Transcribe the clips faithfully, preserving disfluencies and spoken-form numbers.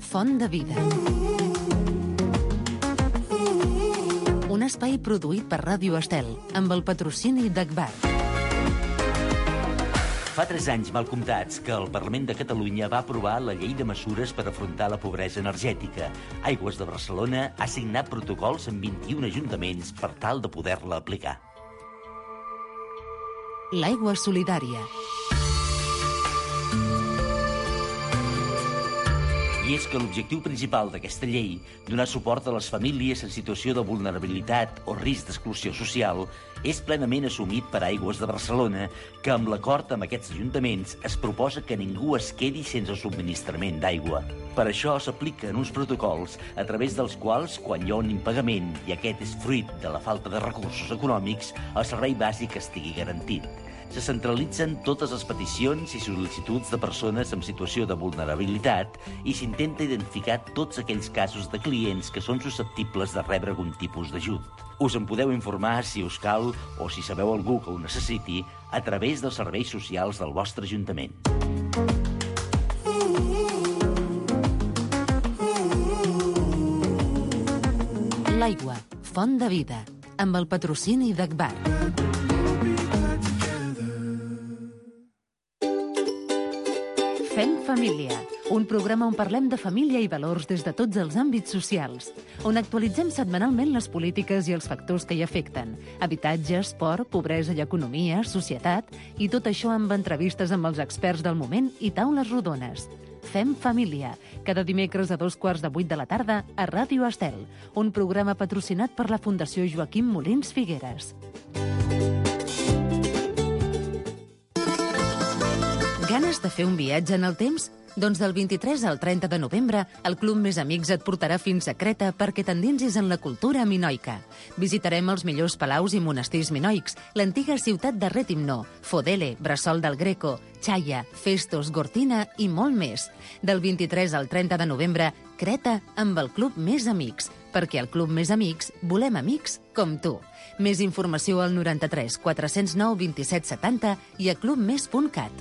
font de vida. Un espai produït per Ràdio Estel, amb el patrocini d'Agbar. Fa tres anys mal comptats que el Parlament de Catalunya va aprovar la llei de mesures per afrontar la pobresa energètica. Aigües de Barcelona ha signat protocols amb vint-i-un ajuntaments per tal de poder-la aplicar. L'aigua solidària. I és que l'objectiu principal d'aquesta llei, donar suport a les famílies en situació de vulnerabilitat o risc d'exclusió social, és plenament assumit per Aigües de Barcelona, que amb l'acord amb aquests ajuntaments es proposa que ningú es quedi sense subministrament d'aigua. Per això s'apliquen uns protocols a través dels quals, quan hi ha un impagament i aquest és fruit de la falta de recursos econòmics, el servei bàsic estigui garantit. Se centralitzen totes les peticions i sol·licituds de persones en situació de vulnerabilitat i s'intenta identificar tots aquells casos de clients que són susceptibles de rebre algun tipus d'ajut. Us en podeu informar, si us cal, o si sabeu algú que ho necessiti, a través dels serveis socials del vostre ajuntament. L'aigua, font de vida, amb el patrocini d'Agbar. Fem família, un programa on parlem de família i valors des de tots els àmbits socials, on actualitzem setmanalment les polítiques i els factors que hi afecten, habitatge, esport, pobresa i economia, societat, i tot això amb entrevistes amb els experts del moment i taules rodones. Fem família, cada dimecres a dos quarts de vuit de la tarda a Ràdio Estel, un programa patrocinat per la Fundació Joaquim Molins Figueres. Ganes de fer un viatge en el temps? Doncs del vint-i-tres al trenta de novembre, el Club Més Amics et portarà fins a Creta perquè t'endinsis en la cultura minoica. Visitarem els millors palaus i monestirs minoics, l'antiga ciutat de Rètimno, Fodele, Bressol del Greco, Chaia, Festos, Gortina i molt més. Del vint-i-tres al trenta de novembre, Creta amb el Club Més Amics, perquè al Club Més Amics volem amics com tu. Més informació al noranta-tres quatre-cents nou vint-i-set setanta i a clubmes punt cat.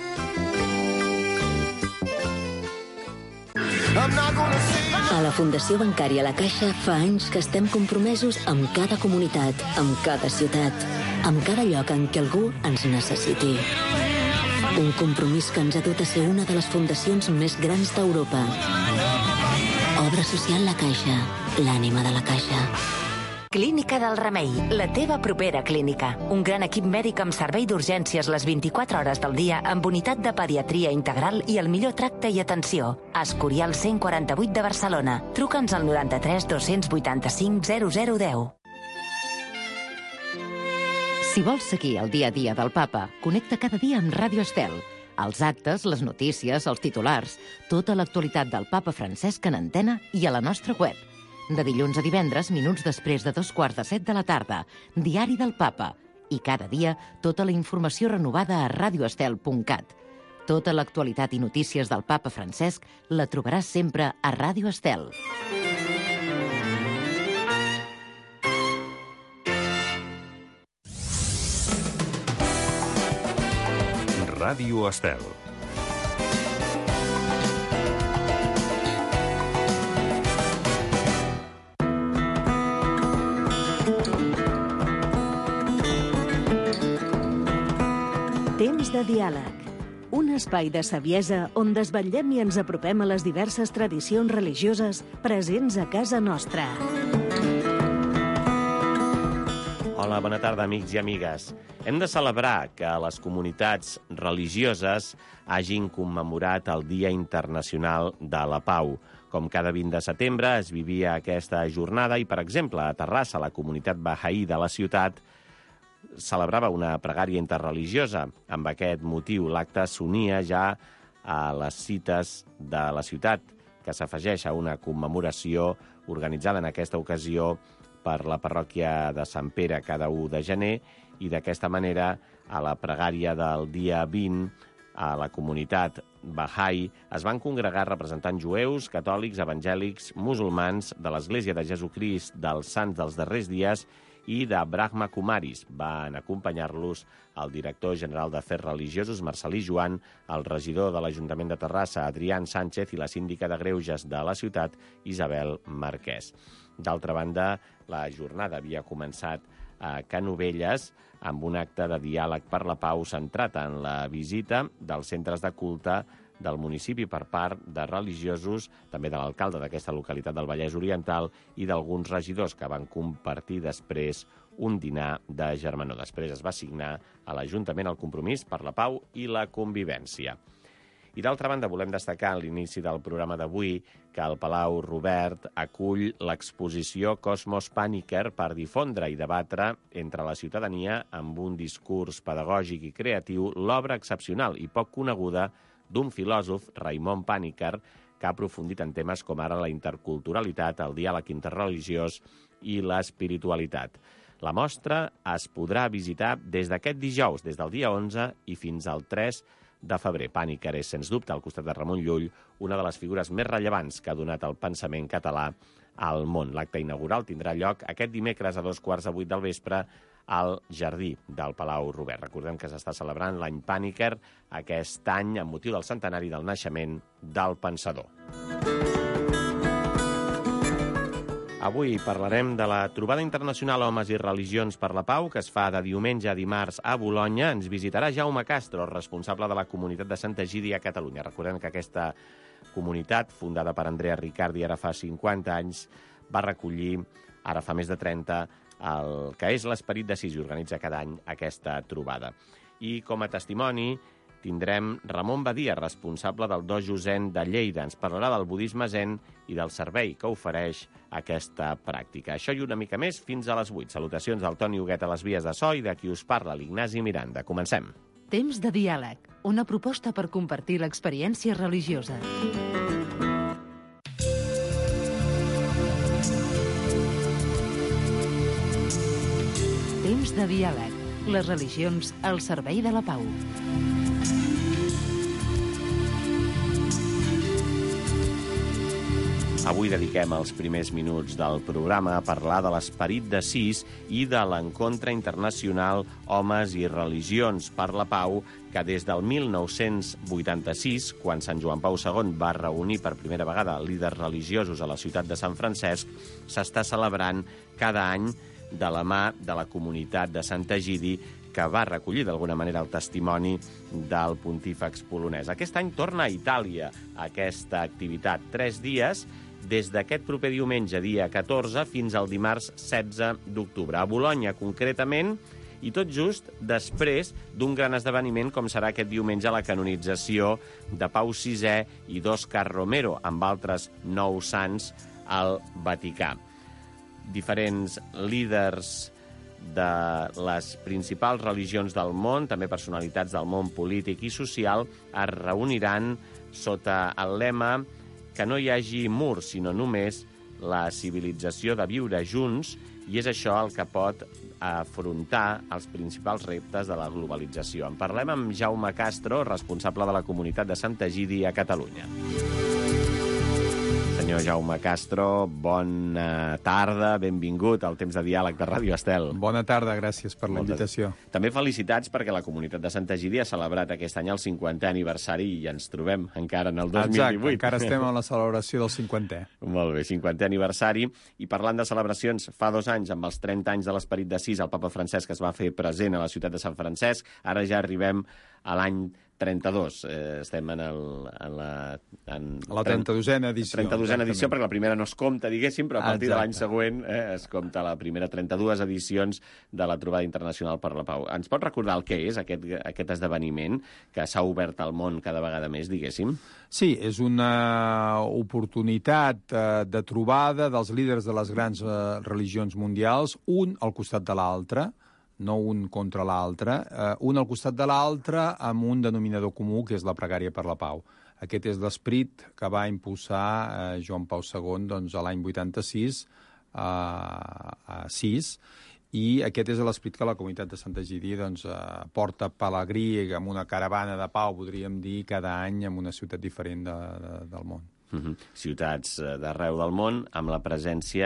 A la Fundació Bancària La Caixa fa anys que estem compromesos amb cada comunitat, amb cada ciutat, amb cada lloc en què algú ens necessiti. Un compromís que ens ha dut a ser una de les fundacions més grans d'Europa. Obra social La Caixa, l'ànima de la Caixa. Clínica del Remei, la teva propera clínica. Un gran equip mèdic amb servei d'urgències les vint-i-quatre hores del dia, amb unitat de pediatria integral i el millor tracte i atenció. Escorial cent quaranta-vuit de Barcelona. Truca'ns al noranta-tres dos-cents vuitanta-cinc zero zero deu. Si vols seguir el dia a dia del papa, connecta cada dia amb Ràdio Estel. Els actes, les notícies, els titulars, tota l'actualitat del papa Francesc en antena i a la nostra web. De dilluns a divendres, minuts després de dos quarts de set de la tarda, Diari del Papa. I cada dia, tota la informació renovada a radioestel punt cat. Tota l'actualitat i notícies del papa Francesc la trobaràs sempre a Ràdio Estel. Ràdio Estel. Temps de diàleg. Un espai de saviesa on desvetllem i ens apropem a les diverses tradicions religioses presents a casa nostra. Hola, bona tarda, amics i amigues. Hem de celebrar que les comunitats religioses hagin commemorat el Dia Internacional de la Pau. Com cada vint de setembre es vivia aquesta jornada i, per exemple, a Terrassa, la comunitat bahaí de la ciutat celebrava una pregària interreligiosa. Amb aquest motiu, l'acte s'unia ja a les cites de la ciutat, que s'afegeix a una commemoració organitzada en aquesta ocasió per la parròquia de Sant Pere cada u de gener, i d'aquesta manera, a la pregària del dia vint, a la comunitat Baha'i es van congregar representants jueus, catòlics, evangèlics, musulmans, de l'Església de Jesucrist dels Sants dels Darrers Dies i de Brahma Kumaris. Van acompanyar-los el director general d'Afers Religiosos, Marcelí Joan, el regidor de l'Ajuntament de Terrassa, Adrián Sánchez, i la síndica de Greuges de la ciutat, Isabel Marquès. D'altra banda, la jornada havia començat a Canovelles amb un acte de diàleg per la pau centrat en la visita dels centres de culte del municipi per part de religiosos, també de l'alcalde d'aquesta localitat del Vallès Oriental i d'alguns regidors que van compartir després un dinar de germanor. Després es va signar a l'Ajuntament el compromís per la pau i la convivència. I d'altra banda, volem destacar a l'inici del programa d'avui que el Palau Robert acull l'exposició Cosmos Paniker per difondre i debatre entre la ciutadania amb un discurs pedagògic i creatiu l'obra excepcional i poc coneguda d'un filòsof, Raimon Paniker, que ha aprofundit en temes com ara la interculturalitat, el diàleg interreligiós i l'espiritualitat. La mostra es podrà visitar des d'aquest dijous, des del dia onze i fins al tres de febrer. Paniker és, sens dubte, al costat de Ramon Llull, una de les figures més rellevants que ha donat el pensament català al món. L'acte inaugural tindrà lloc aquest dimecres a dos quarts de vuit del vespre al jardí del Palau Robert. Recordem que s'està celebrant l'any Paniker aquest any amb motiu del centenari del naixement del pensador. Avui parlarem de la trobada internacional Homes i Religions per la Pau, que es fa de diumenge a dimarts a Bolonya. Ens visitarà Jaume Castro, responsable de la comunitat de Sant Egidi a Catalunya. Recordem que aquesta comunitat, fundada per Andrea Riccardi ara fa cinquanta anys, va recollir, ara fa més de trenta, el que és l'Esperit de Sis i organitza cada any aquesta trobada. I com a testimoni tindrem Ramon Badia, responsable del Dojo Zen de Lleida. Ens parlarà del budisme zen i del servei que ofereix aquesta pràctica. Això i una mica més fins a les vuit. Salutacions del Toni Huguet a les vies de so i de qui us parla, l'Ignasi Miranda. Comencem. Temps de diàleg, una proposta per compartir l'experiència religiosa. Temps de diàleg, les religions al servei de la pau. Avui dediquem els primers minuts del programa a parlar de l'Esperit de Sis i de l'Encontre Internacional Homes i Religions per la Pau, que des del mil nou-cents vuitanta-sis, quan Sant Joan Pau segon va reunir per primera vegada líders religiosos a la ciutat de Sant Francesc, s'està celebrant cada any de la mà de la comunitat de Sant Egidi, que va recollir d'alguna manera el testimoni del pontífex polonès. Aquest any torna a Itàlia aquesta activitat. Tres dies, des d'aquest proper diumenge, dia catorze, fins al dimarts setze d'octubre. A Bolonya, concretament, i tot just després d'un gran esdeveniment com serà aquest diumenge la canonització de Pau sisè i d'Òscar Romero, amb altres nou sants al Vaticà. Diferents líders de les principals religions del món, també personalitats del món polític i social, es reuniran sota el lema que no hi hagi murs, sinó només la civilització de viure junts, i és això el que pot afrontar els principals reptes de la globalització. En parlem amb Jaume Castro, responsable de la comunitat de Sant Egidi a Catalunya. Senyor Jaume Castro, bona tarda, benvingut al Temps de Diàleg de Ràdio Estel. Bona tarda, gràcies per la invitació. També felicitats perquè la comunitat de Sant Egidi ha celebrat aquest any el cinquantè aniversari i ens trobem encara en el dos mil divuit. Exacte, encara estem en la celebració del cinquantè. Molt bé, cinquantè aniversari. I parlant de celebracions, fa dos anys, amb els trenta anys de l'Esperit de Sis, el papa Francesc es va fer present a la ciutat de Sant Francesc. Ara ja arribem a l'any trenta-dos. Eh, estem en, el, en la... En la trenta-dosena edició. trenta-dosena edició, perquè la primera no es compta, diguéssim, però a partir Exacte. de l'any següent eh, es compta la primera trenta-dues edicions de la Trobada Internacional per la Pau. Ens pot recordar el que és aquest, aquest esdeveniment que s'ha obert al món cada vegada més, diguéssim? Sí, és una oportunitat eh, de trobada dels líders de les grans eh, religions mundials, un al costat de l'altre, no un contra l'altre, eh, un al costat de l'altre amb un denominador comú, que és la pregària per la pau. Aquest és l'esperit que va impulsar eh, Joan Pau segon doncs, a l'any vuitanta-sis eh, a Sis, i aquest és l'esperit que la comunitat de Sant Egidi doncs, eh, porta pelegrí amb una caravana de pau, podríem dir, cada any en una ciutat diferent de, de, del món. Uh-huh. Ciutats d'arreu del món amb la presència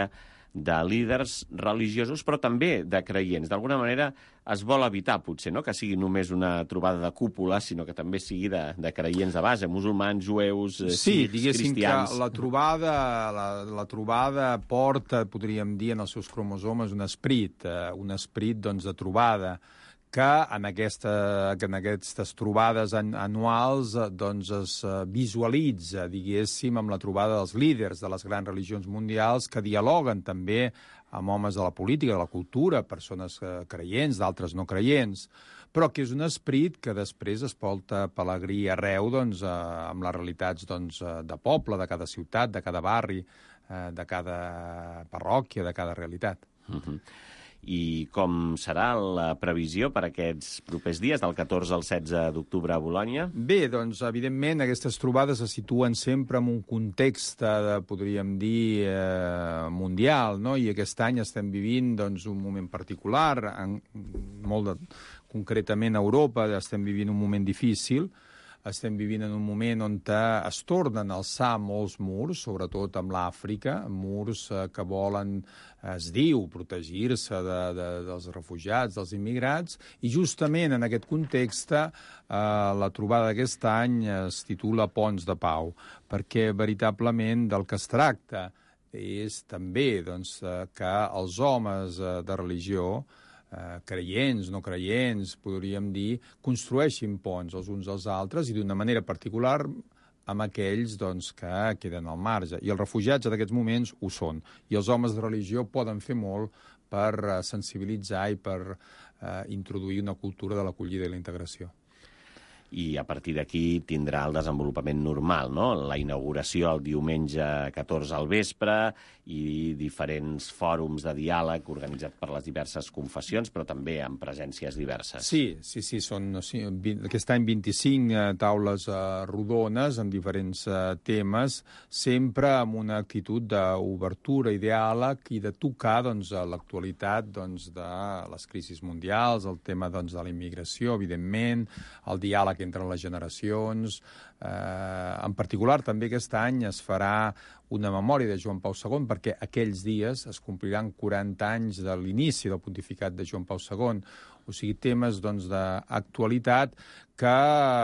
de líders religiosos, però també de creients. D'alguna manera es vol evitar, potser, no?, que sigui només una trobada de cúpula, sinó que també sigui de, de creients de base, musulmans, jueus, sí, sikhs, diguéssim cristians. Que la trobada, la, la trobada porta, podríem dir, en els seus cromosomes un esperit, eh, un esperit doncs, de trobada, que en, aquesta, que en aquestes trobades an, anuals doncs es visualitza, diguéssim, amb la trobada dels líders de les grans religions mundials que dialoguen també amb homes de la política, de la cultura, persones creients, d'altres no creients, però que és un esperit que després es porta pelegrí arreu doncs, amb les realitats doncs, de poble, de cada ciutat, de cada barri, de cada parròquia, de cada realitat. Uh-huh. I com serà la previsió per aquests propers dies, del catorze al setze d'octubre a Bologna? Bé, doncs, evidentment, aquestes trobades se situen sempre en un context, de, podríem dir, eh, mundial, no? I aquest any estem vivint doncs, un moment particular, en, molt de, concretament a Europa estem vivint un moment difícil. Estem vivint en un moment on es tornen a alçar molts murs, sobretot amb l'Àfrica, murs eh, que volen, es diu, protegir-se de, de, dels refugiats, dels immigrats, i justament en aquest context eh, la trobada d'aquest any es titula Ponts de Pau, perquè veritablement del que es tracta és també doncs, que els homes eh, de religió, Uh, creients, no creients, podríem dir, construeixin ponts els uns als altres i d'una manera particular amb aquells doncs, que queden al marge. I els refugiats en aquests moments ho són. I els homes de religió poden fer molt per uh, sensibilitzar i per uh, introduir una cultura de l'acollida i la integració. I a partir d'aquí tindrà el desenvolupament normal, no? La inauguració el diumenge catorze al vespre i diferents fòrums de diàleg organitzats per les diverses confessions, però també amb presències diverses. Sí, sí, sí, són sí, aquest any vint-i-cinc eh, taules eh, rodones en diferents eh, temes, sempre amb una actitud d'obertura i diàleg i de tocar doncs, l'actualitat doncs, de les crisis mundials, el tema doncs, de la immigració, evidentment, el diàleg entre les generacions. Eh, en particular, també aquest any es farà una memòria de Joan Pau segon, perquè aquells dies es compliran quaranta anys de l'inici del pontificat de Joan Pau segon. O sigui, temes doncs, d'actualitat que,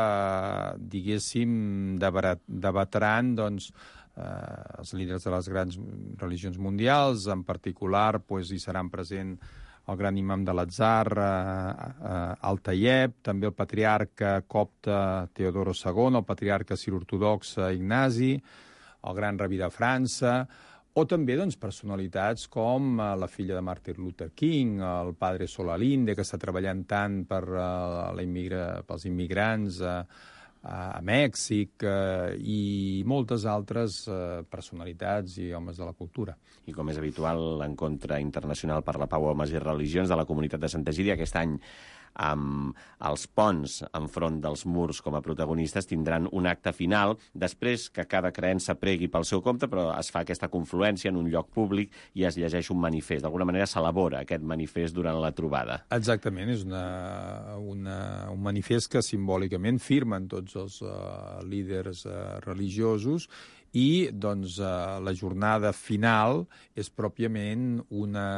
diguéssim, debatran doncs, eh, els líders de les grans religions mundials. En particular, doncs, hi seran presents el gran imam de l'Atzar, eh, eh, Al-Tayeb, també el patriarca copte Teodoro segon, el patriarca sir-ortodox Ignasi, el gran rabí de França, o també doncs, personalitats com eh, la filla de Martin Luther King, el padre Solalinde, que està treballant tant per, eh, la immigra, pels immigrants eh, a Mèxic eh, i moltes altres eh, personalitats i homes de la cultura. I com és habitual, l'Encontre Internacional per la Pau, Homes i Religions de la Comunitat de Santa Egídia, aquest any amb els ponts enfront dels murs com a protagonistes, tindran un acte final, després que cada creença pregui pel seu compte, però es fa aquesta confluència en un lloc públic i es llegeix un manifest. D'alguna manera s'elabora aquest manifest durant la trobada. Exactament, és una, una, un manifest que simbòlicament firmen tots els uh, líders uh, religiosos i doncs, uh, la jornada final és pròpiament una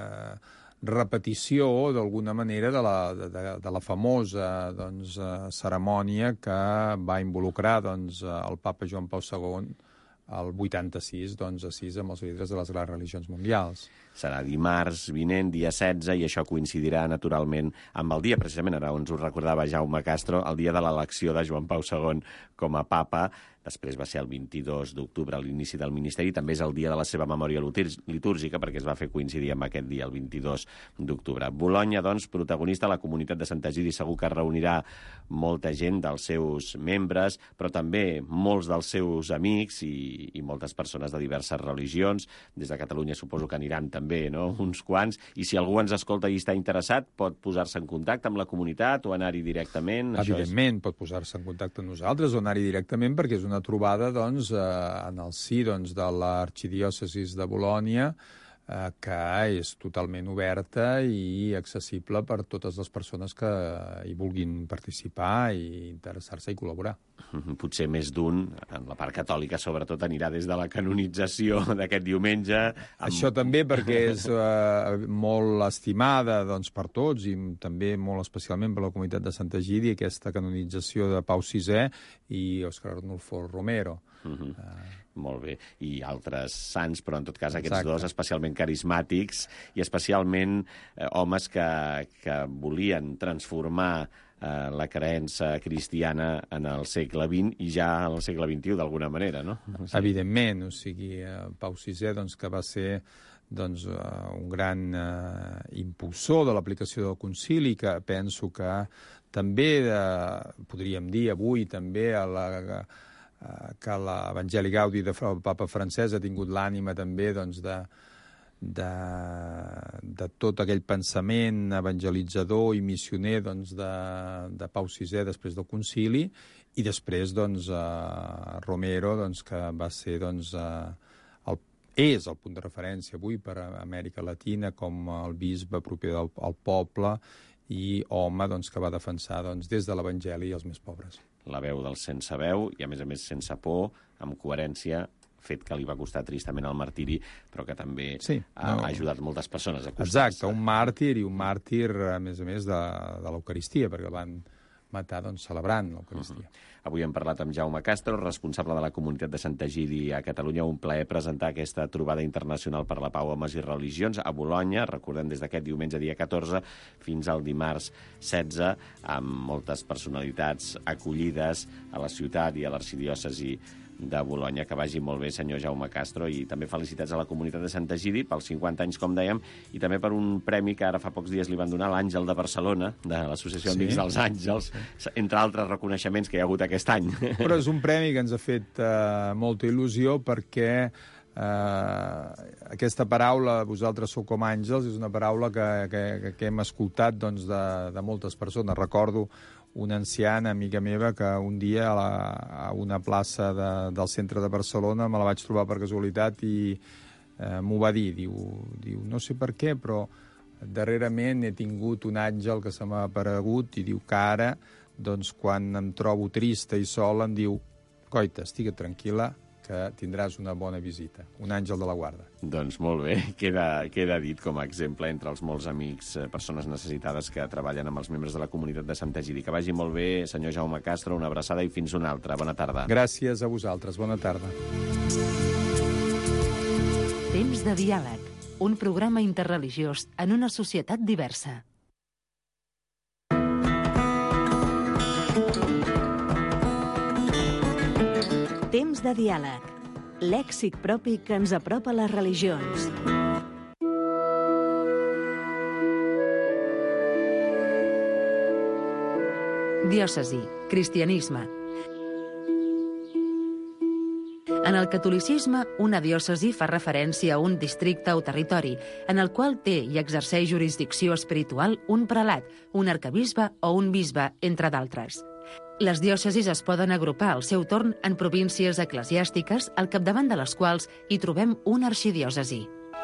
repetició, d'alguna manera, de la, de, de la famosa doncs, cerimònia que va involucrar doncs, el papa Joan Pau segon el vuitanta-sis, doncs, a sis amb els líders de les grans religions mundials. Serà dimarts vinent, dia setze, i això coincidirà naturalment amb el dia, precisament, ara ens ho recordava Jaume Castro, el dia de l'elecció de Joan Pau segon com a papa. Després va ser el vint-i-dos d'octubre, a l'inici del ministeri, també és el dia de la seva memòria litúrgica, perquè es va fer coincidir amb aquest dia, el vint-i-dos d'octubre. Bologna, doncs, protagonista, la comunitat de Sant Egidi segur que reunirà molta gent dels seus membres, però també molts dels seus amics i, i moltes persones de diverses religions. Des de Catalunya suposo que aniran també, no?, uns quants. I si algú ens escolta i està interessat, pot posar-se en contacte amb la comunitat o anar-hi directament? Evidentment, és... pot posar-se en contacte amb nosaltres o anar-hi directament, perquè és una trobada doncs, eh, en el si doncs, de l'arxidiòcesis de Bolònia, eh, que és totalment oberta i accessible per totes les persones que hi vulguin participar i interessar-se i col·laborar. Potser més d'un, en la part catòlica sobretot, anirà des de la canonització d'aquest diumenge. Amb... Això també perquè és eh, molt estimada doncs, per tots i també molt especialment per la comunitat de Sant Egidi, aquesta canonització de Pau sisè i Òscar Arnulfo Romero. Uh-huh. uh... Molt bé, i altres sants, però en tot cas aquests Exacte. dos especialment carismàtics i especialment eh, homes que, que volien transformar eh, la creença cristiana en el segle vint i ja en el segle vint-i-u d'alguna manera, no? Sí. Evidentment, o sigui, eh, Pau sisè, doncs, que va ser doncs, uh, un gran uh, impulsor de l'aplicació del concili, que penso que també, uh, podríem dir avui, també a la... Uh, que l'Evangeli Gaudi del papa Francesc ha tingut l'ànima també doncs, de, de, de tot aquell pensament evangelitzador i missioner doncs, de, de Pau sisè després del concili i després doncs, uh, Romero, doncs, que va ser doncs, uh, el, és el punt de referència avui per a Amèrica Latina com el bisbe proper del al poble i home doncs, que va defensar doncs, des de l'Evangeli els més pobres. La veu del sense veu i, a més a més, sense por, amb coherència, fet que li va costar tristament el martiri, però que també sí, no... ha ajudat moltes persones a costar-se. Exacte, un màrtir i un màrtir, a més a més, de, de l'Eucaristia, perquè el van matar doncs, celebrant l'Eucaristia. Uh-huh. Avui hem parlat amb Jaume Castro, responsable de la comunitat de Sant Egidi a Catalunya. Un plaer presentar aquesta trobada internacional per la pau, homes i religions a Bolonya. Recordem des d'aquest diumenge, dia catorze, fins al dimarts setze, amb moltes personalitats acollides a la ciutat i a l'arxidiòcesi de Bolonya. Que vagi molt bé, senyor Jaume Castro, i també felicitats a la comunitat de Sant Egidi pels cinquanta anys, com dèiem, i també per un premi que ara fa pocs dies li van donar, l'Àngel de Barcelona, de l'Associació Sí. Amics dels Àngels, sí. entre altres reconeixements que hi ha hagut aquest any. Però és un premi que ens ha fet uh, molta il·lusió perquè uh, aquesta paraula, vosaltres sou com àngels, és una paraula que, que, que hem escoltat doncs, de, de moltes persones. Recordo una anciana amiga meva que un dia a, la, a una plaça de, del centre de Barcelona me la vaig trobar per casualitat i eh, m'ho va dir. Diu, diu, no sé per què, però darrerament he tingut un àngel que se m'ha aparegut i diu que ara, doncs, quan em trobo trista i sola, em diu, coita, estigui tranquil·la, que tindràs una bona visita. Un àngel de la guarda. Doncs molt bé, queda, queda dit com a exemple entre els molts amics, persones necessitades que treballen amb els membres de la comunitat de Sant Egidi. Que vagi molt bé, senyor Jaume Castro, una abraçada i fins una altra. Bona tarda. Gràcies a vosaltres. Bona tarda. Temps de diàleg, un programa interreligiós en una societat diversa. Temps de diàleg, lèxic propi que ens apropa a les religions. Diòcesi, cristianisme. En el catolicisme, una diòcesi fa referència a un districte o territori en el qual té i exerceix jurisdicció espiritual un prelat, un arquebisbe o un bisbe, entre d'altres. Les diòcesis es poden agrupar al seu torn en províncies eclesiàstiques, al capdavant de les quals hi trobem una arxidiòcesi.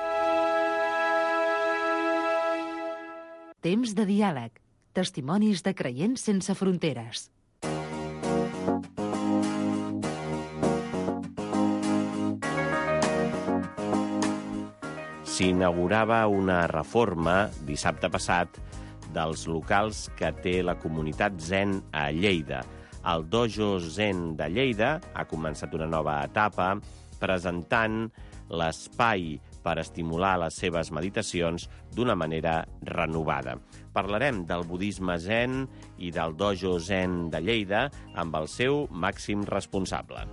Temps de diàleg. Testimonis de creients sense fronteres. S'inaugurava una reforma dissabte passat dels locals que té la comunitat Zen a Lleida. El Dojo Zen de Lleida ha començat una nova etapa presentant l'espai per estimular les seves meditacions d'una manera renovada. Parlarem del budisme Zen i del Dojo Zen de Lleida amb el seu màxim responsable.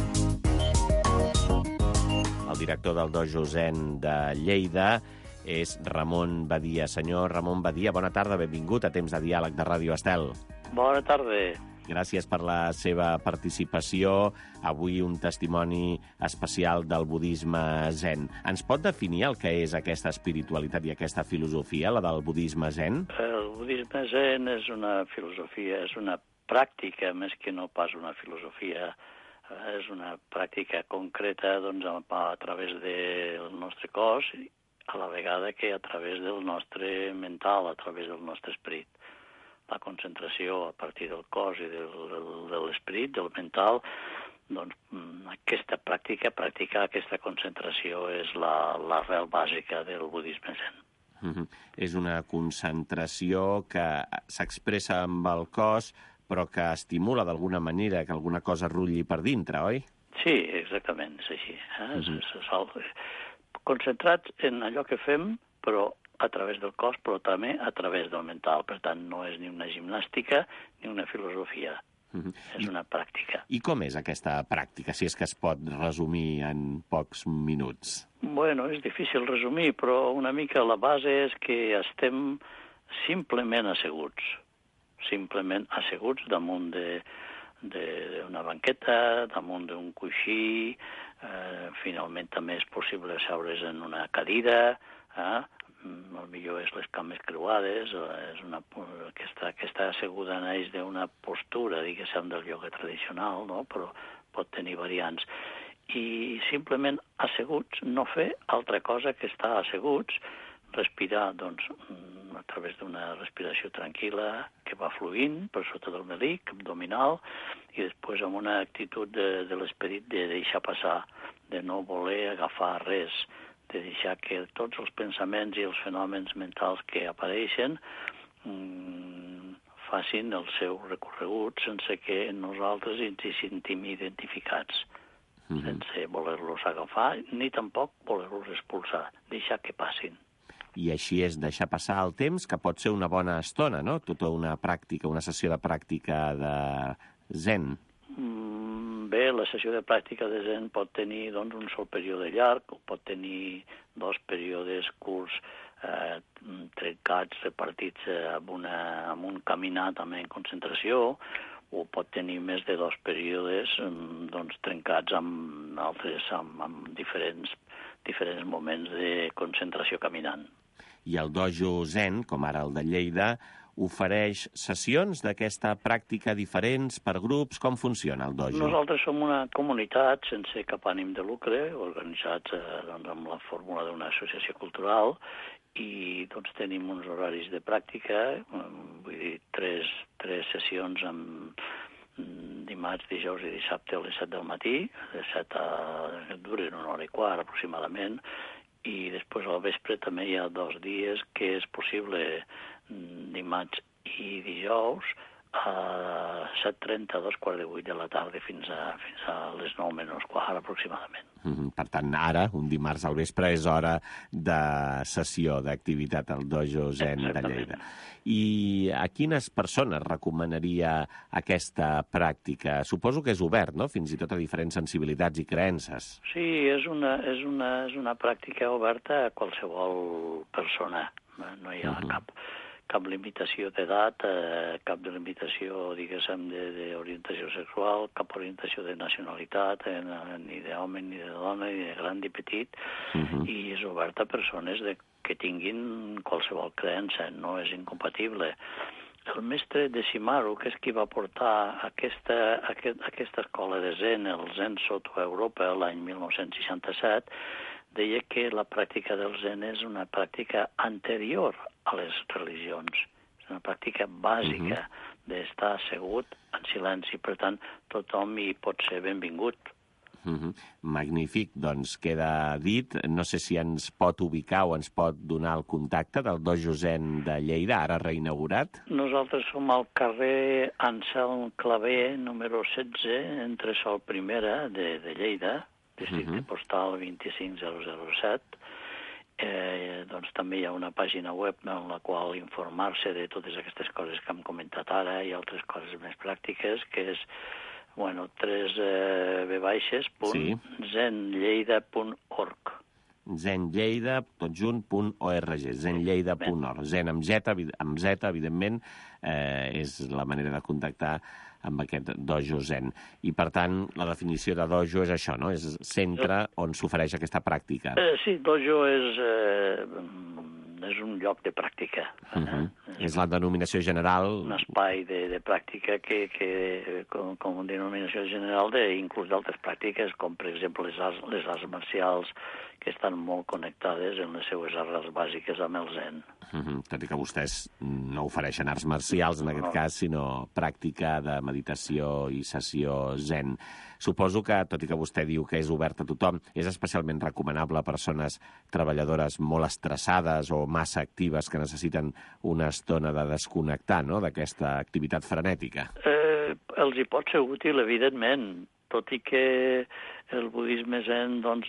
El director del Dojo Zen de Lleida és Ramon Badia. Senyor Ramon Badia, bona tarda, benvingut a Temps de Diàleg de Ràdio Estel. Bona tarda. Gràcies per la seva participació. Avui un testimoni especial del budisme Zen. Ens pot definir el que és aquesta espiritualitat i aquesta filosofia, la del budisme Zen? El budisme Zen és una filosofia, és una pràctica, més que no pas una filosofia. És una pràctica concreta doncs, a través del nostre cos, a la vegada que a través del nostre mental, a través del nostre esperit. La concentració a partir del cos i del, del, de l'esperit, del mental, doncs aquesta pràctica, practicar aquesta concentració és l'arrel bàsica del budisme zen. Mm-hmm. És una concentració que s'expressa amb el cos, però que estimula d'alguna manera que alguna cosa rutlli per dintre, oi? Sí, exactament, és així. Eh? Mm-hmm. és, és, és, concentrats en allò que fem, però a través del cos, però també a través del mental. Per tant, no és ni una gimnàstica ni una filosofia. Mm-hmm. És una pràctica. I com és aquesta pràctica, si és que es pot resumir en pocs minuts? Bueno, és difícil resumir, però una mica la base és que estem simplement asseguts. Simplement asseguts damunt d'una banqueta, damunt d'un coixí, eh, finalment també és possible seure's en una cadira, eh? El millor és les cames creuades, és una, aquesta, aquesta asseguda neix d'una postura, diguéssim, del ioga tradicional, no? Però pot tenir variants. I simplement asseguts, no fer altra cosa que estar asseguts, respirar, doncs, a través d'una respiració tranquil·la que va fluint per sota del melic, abdominal, i després amb una actitud de, de l'esperit de deixar passar, de no voler agafar res, de deixar que tots els pensaments i els fenòmens mentals que apareixen mmm, facin el seu recorregut sense que nosaltres ens hi sentim identificats, mm-hmm. sense voler-los agafar ni tampoc voler-los expulsar, deixar que passin. I així és deixar passar el temps, que pot ser una bona estona, no? Tota una pràctica, una sessió de pràctica de zen. Mm, bé, la sessió de pràctica de zen pot tenir doncs, un sol període llarg, o pot tenir dos períodes curts eh, trencats, repartits eh, amb, una, amb un caminar també en concentració, o pot tenir més de dos períodes doncs, trencats amb altres, amb, amb diferents, diferents moments de concentració caminant. I el dojo zen, com ara el de Lleida, ofereix sessions d'aquesta pràctica diferents per grups? Com funciona el dojo? Nosaltres som una comunitat sense cap ànim de lucre, organitzats eh, doncs, amb la fórmula d'una associació cultural, i doncs, tenim uns horaris de pràctica, vull dir, tres, tres sessions amb dimarts, dijous i dissabte a les set del matí, de set a... duren una hora i quart aproximadament, i després al vespre també hi ha dos dies que és possible dimarts i dijous a set trenta, dos quarts de vuit de la tarda fins a, fins a les nou menys quart aproximadament. Mm-hmm. Per tant, ara, un dimarts al vespre, és hora de sessió, d'activitat al dojo zen de Lleida. I a quines persones recomanaria aquesta pràctica? Suposo que és obert, no?, fins i tot a diferents sensibilitats i creences. Sí, és una, és una, és una pràctica oberta a qualsevol persona. No hi ha uh-huh. cap... cap limitació d'edat, eh, cap limitació, diguéssim, d'orientació sexual, cap orientació de nacionalitat, eh, ni d'home, ni de dona, ni de gran ni petit, uh-huh. i és obert a persones de, que tinguin qualsevol creença, no és incompatible. El mestre de Shimaru, que és qui va portar aquesta, aquest, aquesta escola de zen, el Zen Soto a Europa, l'any mil nou-cents seixanta-set, deia que la pràctica del zen és una pràctica anterior a les religions. És una pràctica bàsica uh-huh. d'estar assegut en silenci. Per tant, tothom hi pot ser benvingut. Uh-huh. Magnífic. Doncs queda dit. No sé si ens pot ubicar o ens pot donar el contacte del dojo zen de Lleida, ara reinaugurat. Nosaltres som al carrer Anselm Clavé, número setze, entre Sol Primera de, de Lleida, districte uh-huh. postal vint-i-cinc zero zero set. Eh, doncs també hi ha una pàgina web en la qual informar-se de totes aquestes coses que hem comentat ara i altres coses més pràctiques, que és, bueno, tres ve baixes punt zenlleida punt org. zenlleida, tot junt, punt org, zenlleida punt org. Zen amb Z, amb Z, evidentment, eh, és la manera de contactar amb aquest dojo zen. I, per tant, la definició de dojo és això, no? És centre on s'ofereix aquesta pràctica. Eh, sí, dojo és, eh, és un lloc de pràctica. Uh -huh. eh? És la denominació general... Un espai de, de pràctica que, que com, com una denominació general d'inclús d'altres pràctiques, com per exemple les arts, les arts marcials, que estan molt connectades en les seues arrels bàsiques amb el zen. Uh -huh. Tot i que vostès no ofereixen arts marcials, en aquest no. cas, sinó pràctica de meditació i sessió zen. Suposo que, tot i que vostè diu que és obert a tothom, és especialment recomanable a persones treballadores molt estressades o massa actives que necessiten una estona de desconnectar, no?, d'aquesta activitat frenètica. Eh, els hi pot ser útil, evidentment, tot i que el budisme zen, doncs,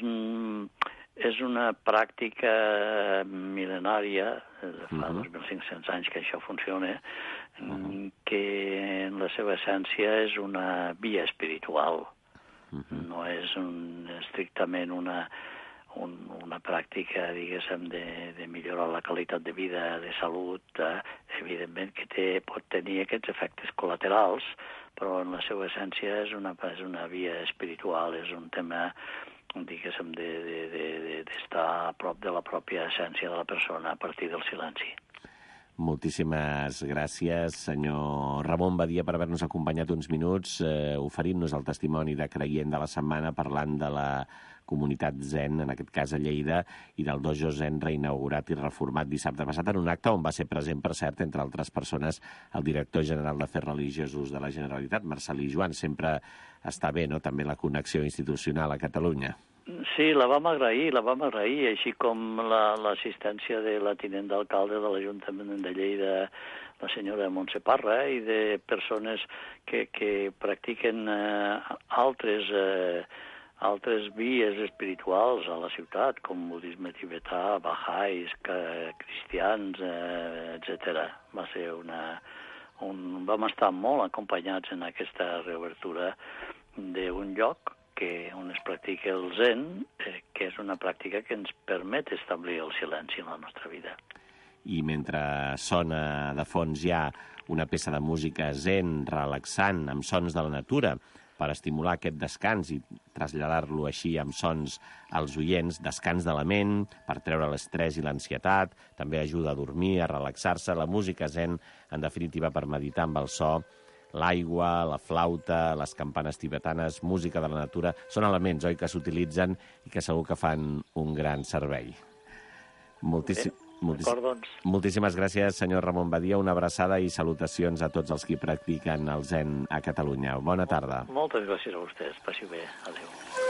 és una pràctica mil·lenària, fa uh-huh. dos mil cinc-cents anys que això funciona, uh-huh. que en la seva essència és una via espiritual. Uh-huh. No és un, estrictament una, un, una pràctica, diguéssim, de, de millorar la qualitat de vida, de salut. Eh? Evidentment que té, pot tenir aquests efectes col·laterals, però en la seva essència és una, és una via espiritual, és un tema, diguéssim, d'estar de, de, de, de a prop de la pròpia essència de la persona a partir del silenci. Moltíssimes gràcies, senyor Ramon Badia, per haver-nos acompanyat uns minuts, eh, oferint-nos el testimoni de creient de la setmana, parlant de la comunitat zen, en aquest cas a Lleida, i del dojo zen reinaugurat i reformat dissabte passat en un acte on va ser present, per cert, entre altres persones, el director general d'Afers Religiosos de la Generalitat, Marcel·lí Joan. Sempre està bé, no?, també la connexió institucional a Catalunya. Sí, la vam agrair, la vam agrair, així com l'assistència la, de la tinent d'alcalde de l'Ajuntament de Lleida, la senyora Montse Parra, i de persones que, que practiquen eh, altres, eh, altres vies espirituals a la ciutat, com budisme tibetà, bahais, cristians, eh, etcètera. Va ser una... Un, vam estar molt acompanyats en aquesta reobertura d'un lloc que on es practica el zen, eh, que és una pràctica que ens permet establir el silenci en la nostra vida. I mentre sona de fons ja una peça de música zen, relaxant, amb sons de la natura, per estimular aquest descans i traslladar-lo així amb sons als oients, descans de la ment, per treure l'estrès i l'ansietat, també ajuda a dormir, a relaxar-se. La música zen, en definitiva, per meditar amb el so, l'aigua, la flauta, les campanes tibetanes, música de la natura, són elements, oi, que s'utilitzen i que segur que fan un gran servei. Moltíssim, moltíssim, doncs. Moltíssimes gràcies, senyor Ramon Badia, una abraçada i salutacions a tots els qui practiquen el zen a Catalunya. Bona tarda. Moltes gràcies a vostès. Passi bé. Adéu.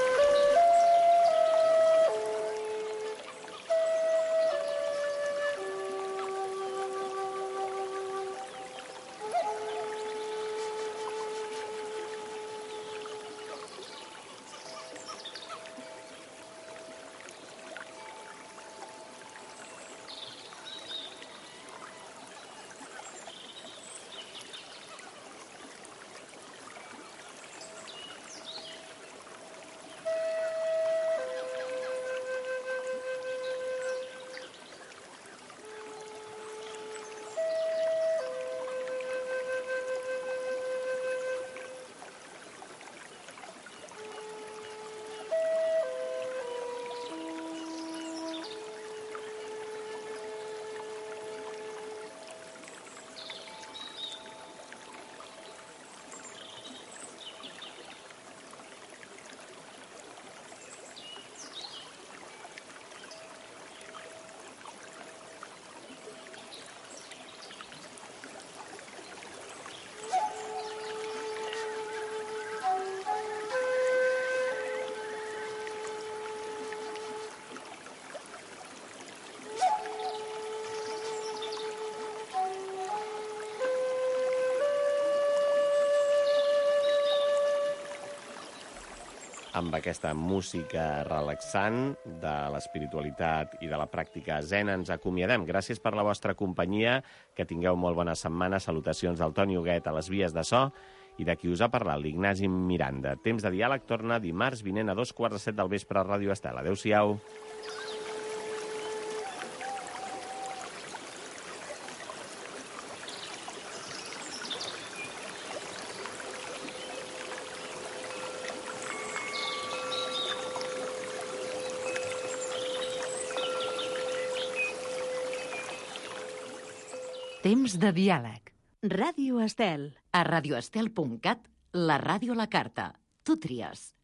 Amb aquesta música relaxant de l'espiritualitat i de la pràctica zen ens acomiadem. Gràcies per la vostra companyia, que tingueu molt bona setmana. Salutacions del Toni Huguet a les vies de so i de qui us ha parlat, l'Ignasi Miranda. Temps de diàleg torna dimarts vinent a dos quarts de set del vespre a Ràdio Estel. Adéu-siau. Temps de diàleg. Ràdio Estel. A radioestel punt cat, la ràdio a la carta. Tu tries.